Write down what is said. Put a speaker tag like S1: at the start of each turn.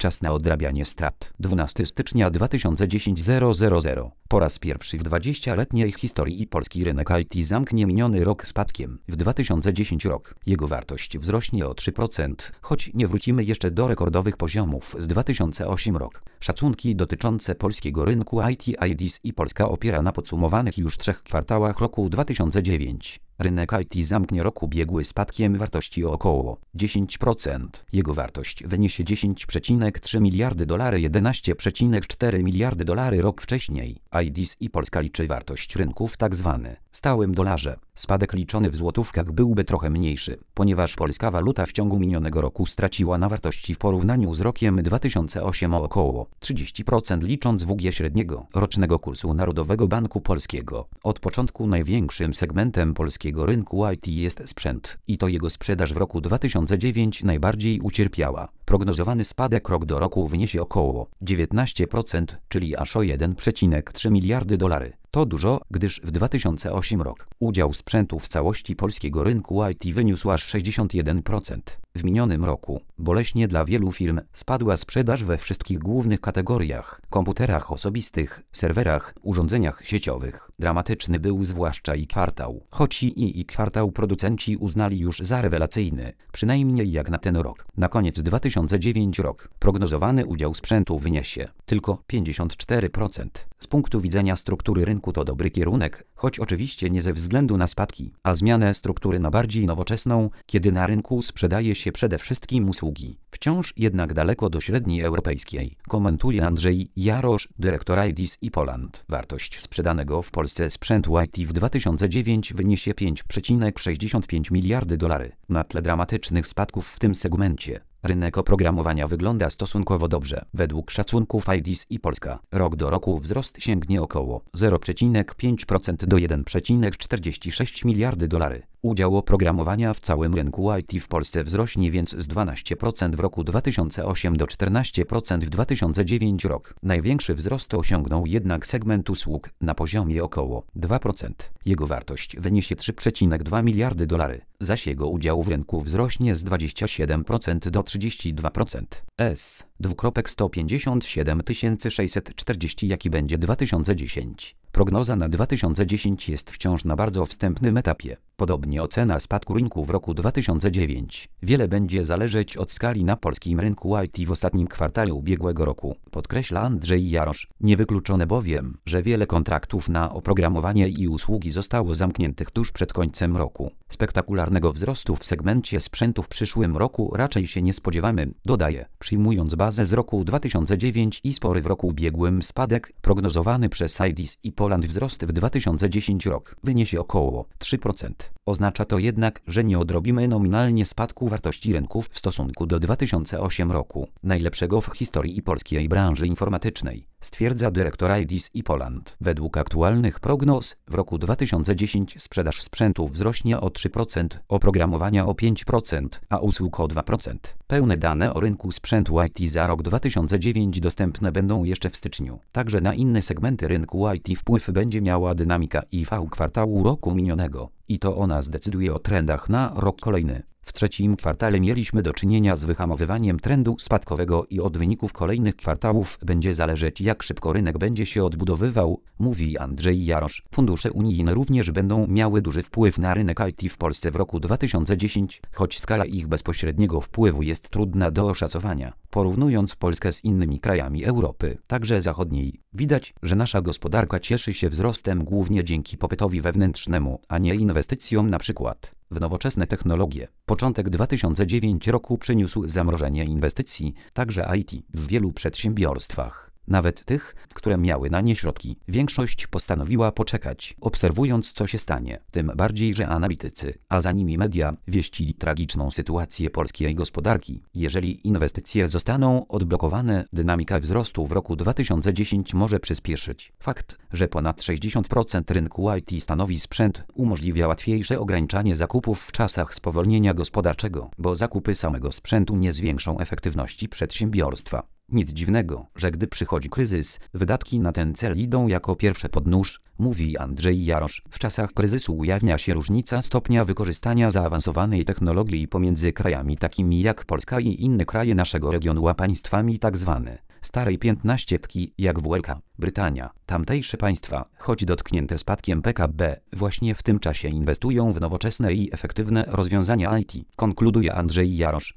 S1: Czas na odrabianie strat. 12 stycznia 2010 000. Po raz pierwszy w 20-letniej historii polski rynek IT zamknie miniony rok spadkiem. W 2010 rok jego wartość wzrośnie o 3%, choć nie wrócimy jeszcze do rekordowych poziomów z 2008 rok. Szacunki dotyczące polskiego rynku IT IDC i Polska opiera na podsumowanych już 3 kwartałach roku 2009. Rynek IT zamknie rok ubiegły spadkiem wartości o około 10%. Jego wartość wyniesie $10,3 miliardy, 11,4 miliardy rok wcześniej. IDC i Polska liczy wartość rynku w tzw. stałym dolarze. Spadek liczony w złotówkach byłby trochę mniejszy, ponieważ polska waluta w ciągu minionego roku straciła na wartości w porównaniu z rokiem 2008 o około 30%, licząc WG średniego rocznego kursu Narodowego Banku Polskiego. Od początku największym segmentem polskiego rynku IT jest sprzęt i to jego sprzedaż w roku 2009 najbardziej ucierpiała. Prognozowany spadek rok do roku wyniesie około 19%, czyli aż o $1,3 miliardy. To dużo, gdyż w 2008 rok udział sprzętu w całości polskiego rynku IT wyniósł aż 61%. W minionym roku, boleśnie dla wielu firm, spadła sprzedaż we wszystkich głównych kategoriach: komputerach osobistych, serwerach, urządzeniach sieciowych. Dramatyczny był zwłaszcza i kwartał, choć i kwartał producenci uznali już za rewelacyjny, przynajmniej jak na ten rok. Na koniec 2009 rok prognozowany udział sprzętu wyniesie tylko 54%. Z punktu widzenia struktury rynku to dobry kierunek, choć oczywiście nie ze względu na spadki, a zmianę struktury na bardziej nowoczesną, kiedy na rynku sprzedaje się przede wszystkim usługi. Wciąż jednak daleko do średniej europejskiej, komentuje Andrzej Jarosz, dyrektor IDC i Poland. Wartość sprzedanego w Polsce sprzętu IT w 2009 wyniesie $5,65 miliardy. Na tle dramatycznych spadków w tym segmencie rynek oprogramowania wygląda stosunkowo dobrze. Według szacunków IDC i Polska rok do roku wzrost sięgnie około 0,5% do $1,46 miliardy. Udział oprogramowania w całym rynku IT w Polsce wzrośnie więc z 12% w roku 2008 do 14% w 2009 rok. Największy wzrost osiągnął jednak segment usług na poziomie około 2%. Jego wartość wyniesie $3,2 miliardy, zaś jego udział w rynku wzrośnie z 27% do 32%. S:157 640. Jaki będzie 2010? Prognoza na 2010 jest wciąż na bardzo wstępnym etapie. Podobnie ocena spadku rynku w roku 2009. Wiele będzie zależeć od skali na polskim rynku IT w ostatnim kwartale ubiegłego roku, podkreśla Andrzej Jarosz. Niewykluczone bowiem, że wiele kontraktów na oprogramowanie i usługi zostało zamkniętych tuż przed końcem roku. Spektakularnego wzrostu w segmencie sprzętu w przyszłym roku raczej się nie spodziewamy, dodaje, przyjmując bazę z roku 2009 i spory w roku ubiegłym spadek prognozowany przez IDC i Poland wzrost w 2010 rok wyniesie około 3%. Oznacza to jednak, że nie odrobimy nominalnie spadku wartości rynków w stosunku do 2008 roku, najlepszego w historii polskiej branży informatycznej, stwierdza dyrektor IDC i Poland. Według aktualnych prognoz w roku 2010 sprzedaż sprzętu wzrośnie o 3%, oprogramowania o 5%, a usług o 2%. Pełne dane o rynku sprzętu IT za rok 2009 dostępne będą jeszcze w styczniu. Także na inne segmenty rynku IT wpływ będzie miała dynamika IV kwartału roku minionego. I to ona zdecyduje o trendach na rok kolejny. W trzecim kwartale mieliśmy do czynienia z wyhamowywaniem trendu spadkowego i od wyników kolejnych kwartałów będzie zależeć, jak szybko rynek będzie się odbudowywał, mówi Andrzej Jarosz. Fundusze unijne również będą miały duży wpływ na rynek IT w Polsce w roku 2010, choć skala ich bezpośredniego wpływu jest trudna do oszacowania. Porównując Polskę z innymi krajami Europy, także zachodniej, widać, że nasza gospodarka cieszy się wzrostem głównie dzięki popytowi wewnętrznemu, a nie inwestycjom na przykład w nowoczesne technologie. Początek 2009 roku przyniósł zamrożenie inwestycji, także IT, w wielu przedsiębiorstwach. Nawet tych, które miały na nie środki. Większość postanowiła poczekać, obserwując, co się stanie. Tym bardziej, że analitycy, a za nimi media, wieścili tragiczną sytuację polskiej gospodarki. Jeżeli inwestycje zostaną odblokowane, dynamika wzrostu w roku 2010 może przyspieszyć. Fakt, że ponad 60% rynku IT stanowi sprzęt, umożliwia łatwiejsze ograniczanie zakupów w czasach spowolnienia gospodarczego, bo zakupy samego sprzętu nie zwiększą efektywności przedsiębiorstwa. Nic dziwnego, że gdy przychodzi kryzys, wydatki na ten cel idą jako pierwsze pod nóż, mówi Andrzej Jarosz. W czasach kryzysu ujawnia się różnica stopnia wykorzystania zaawansowanej technologii pomiędzy krajami takimi jak Polska i inne kraje naszego regionu, a państwami tzw. starej piętnaścietki jak Wielka Brytania. Tamtejsze państwa, choć dotknięte spadkiem PKB, właśnie w tym czasie inwestują w nowoczesne i efektywne rozwiązania IT, konkluduje Andrzej Jarosz.